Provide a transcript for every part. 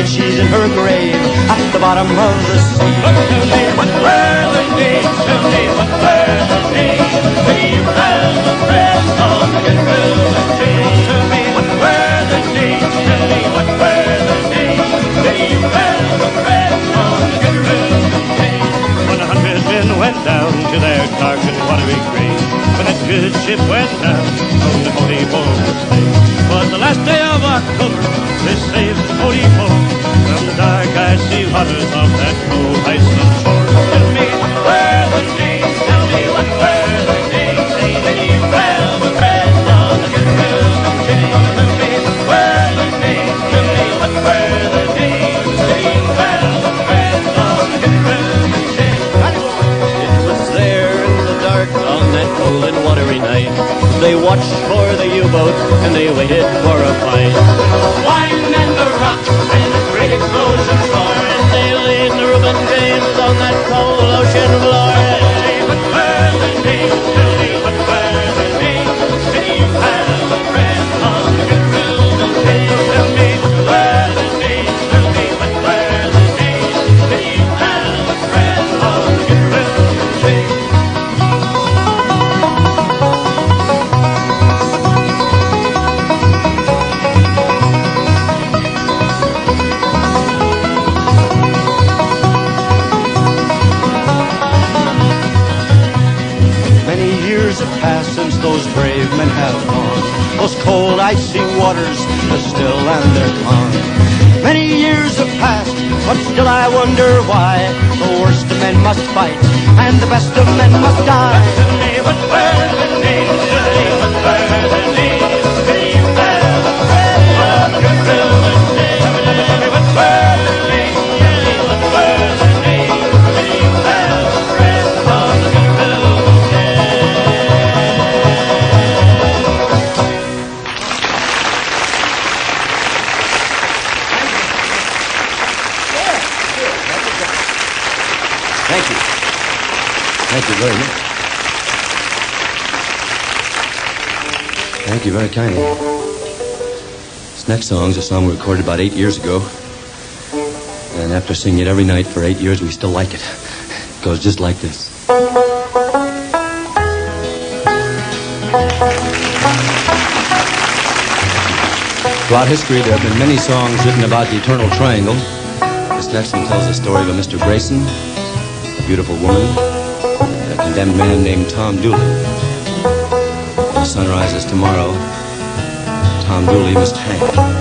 she's in her grave at the bottom of the sea. But tell me what were the days, tell me what were the days when you had the bread on the gorilla tree. Tell me what were the days, tell me what were the days when you had the bread on the gorilla tree. When 100 men went down to their dark and watery grave, when that good ship went down on the 44th day, was the last day of October. They saved 44 from the dark icy waters of that cold Iceland shore. Tell me what were the days, tell me what were the days when you had the bread on the gorilla tree. Tell me what were the days, tell me what were the days when you had the bread on the gorilla tree. It was there in the dark on that cold and watery night. They watched for the U-boat and they waited for a fight. Wine and the rock and the great explosion roar, And they laid the Reuben James on that cold ocean floor. tell me what were the days, tell me what were the days when you had the bread on the gorilla tree. Tell me what were the days, tell me what were the days when you had the bread on the gorilla tree. Many years have passed since those brave men have gone. Those cold, icy waters are still and they're calm. Many years have passed, but still I wonder why the worst of men must fight and the best of men must die. Tell me what were the days, tell me what were the days when you had the bread on the gorilla tree. Tell me what were the days, tell me what were the days when you had the bread on the gorilla tree. Thank you. Thank you very much. Thank you very kindly. This next song is a song we recorded about 8 years ago. And after singing it every night for 8 years, we still like it. It goes just like this. Throughout history, there have been many songs written about the eternal triangle. This next one tells the story of a Mr. Grayson, a beautiful woman, and a condemned man named Tom Dooley. When the sun rises tomorrow, Tom Dooley must hang.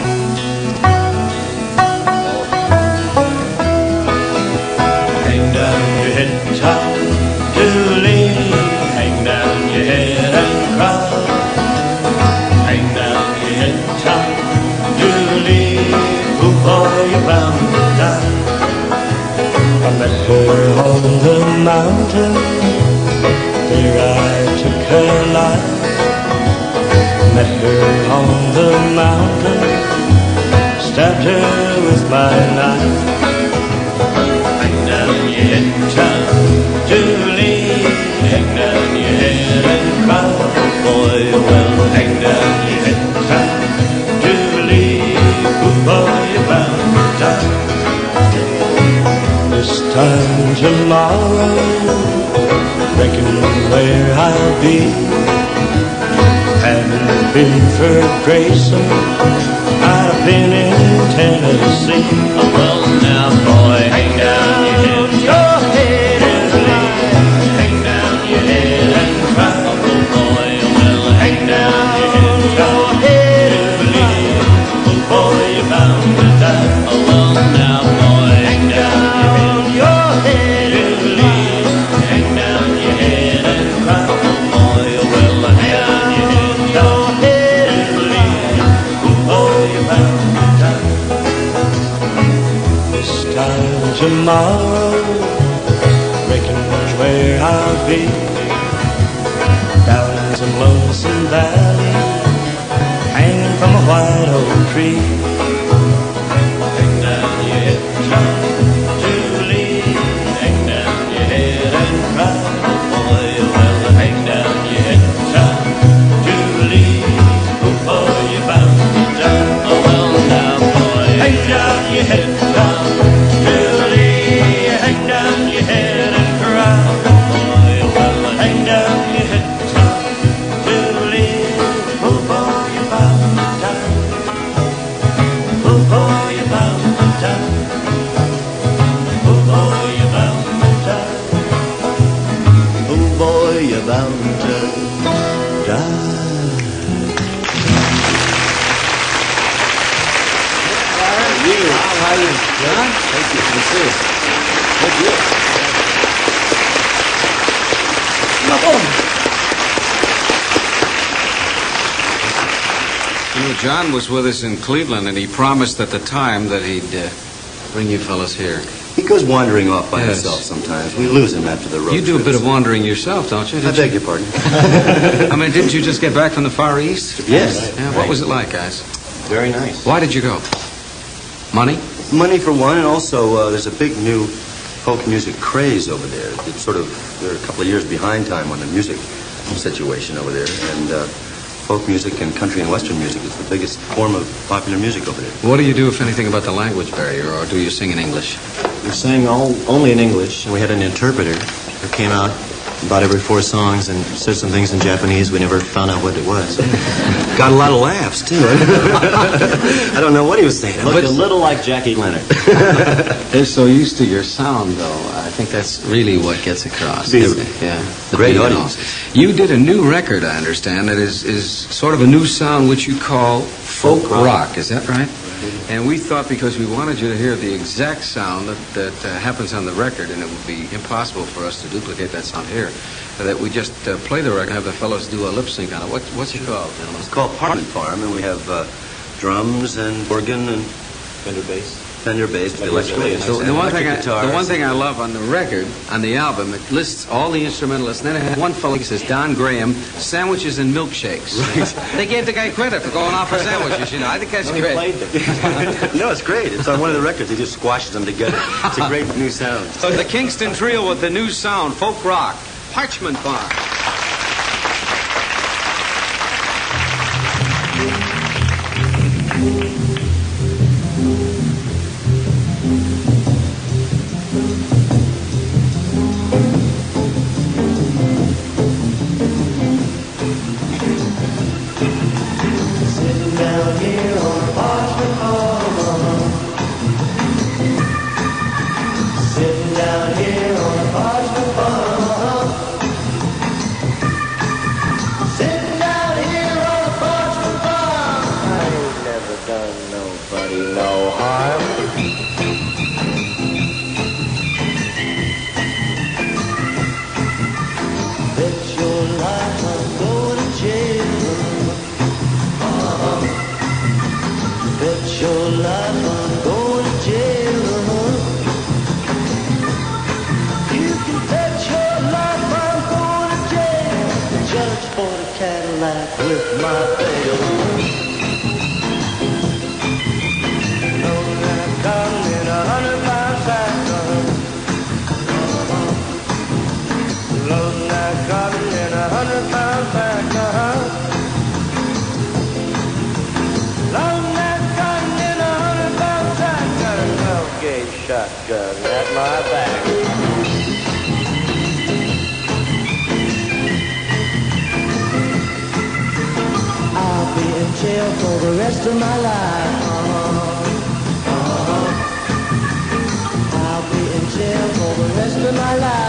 Hang down your head, Tom Dooley. Hang down your head and cry. Hang down your head, Tom Dooley. Poor boy, you're bound to die. I met her on the mountain. There I took her life. Met her on the mountain. Stabbed her with my knife. Hang down your head, Tom Dooley. Hang down your head and cry. Boy, well, hang down your head, Tom Dooley. Poor boy, you're bound to die. This time tomorrow, reckon where I'll be. Hadn't it been for Grayson, I'd have been in Tennessee. Oh, well, now, boy, hang down your head, and cry. Hang down your head and cry. Oh, boy, well, hang down your head, and cry. Oh, boy, you're bound to die. Oh, well, now, boy, hang down your head, and cry. Hang down your head and cry. Oh, boy, well, hang down your head, and cry. Oh, boy, you're bound to die. This time tomorrow, reckon where I'll be. Down in some lonesome valley, hanging from a white oak tree. Hang down your head, Tom Dooley. Hang down your head and cry. Oh, boy, well, hang down your head, Tom Dooley. Oh, boy, you're bound to die. Oh, well, now, boy, hang down your bound to die. How are you, John? Thank you. Good to see you. Thank you. You know, John was with us in Cleveland, and he promised at the time that he'd bring you fellas here. He goes wandering off by Yes. himself sometimes. We lose him after the road You do a bit trips. of wandering yourself, don't you? I beg your pardon. I mean, didn't you just get back from the Far East? Yes. Yeah, what was it like, guys? Very nice. Why did you go? Money? Money for one, and also there's a big new folk music craze over there. It's sort of, they're a couple of years behind time on the music situation over there, and folk music and country and western music is the biggest form of popular music over there. What do you do, if anything, about the language barrier, or do you sing in English? We sang only in English, and we had an interpreter who came out about every 4 songs and said some things in Japanese. We never found out what it was. Got a lot of laughs, too. I don't know what he was saying. Looked a little like Jackie Leonard. They're so used to your sound, though. I think that's really what gets across. Really? Yeah. The Great beat and all. audiences. You did a new record, I understand, that is sort of a new sound which you call folk rock. Is that right? And we thought, because we wanted you to hear the exact sound that happens on the record, and it would be impossible for us to duplicate that sound here, that we just play the record and have the fellows do a lip sync on it. What's it called, gentlemen? It's called Parliament Farm, and we have drums and organ and Fender bass. Fender bass, the electric So the one guitars. thing I love on the record, on the album, it lists all the instrumentalists. And then it had one fellow, he says, Don Graham, sandwiches and milkshakes. Right. They gave the guy credit for going off for sandwiches, you know. I think that's He great. played them. No, it's great. It's on one of the records. He just squashes them together. It's a great new sound. So the Kingston Trio with the new sound, folk rock, Parchment Farm. Sitting down here on Parchment Farm. Sitting down here on Parchment Farm. Sitting down here on Parchment Farm. I ain't never done nobody no harm. Bet your life I'm going to jail. Bet your life I'm going to jail. You can bet your life I'm going to jail. The judge for the Cadillac with my bail. Long night cotton in 100-pound sack. Long night cotton in 100-pound sack. Long night cotton in 100-pound sack. Got a 12-gauge shotgun at my back. I'll be in jail for the rest of my life. I'll be in jail for the rest of my life.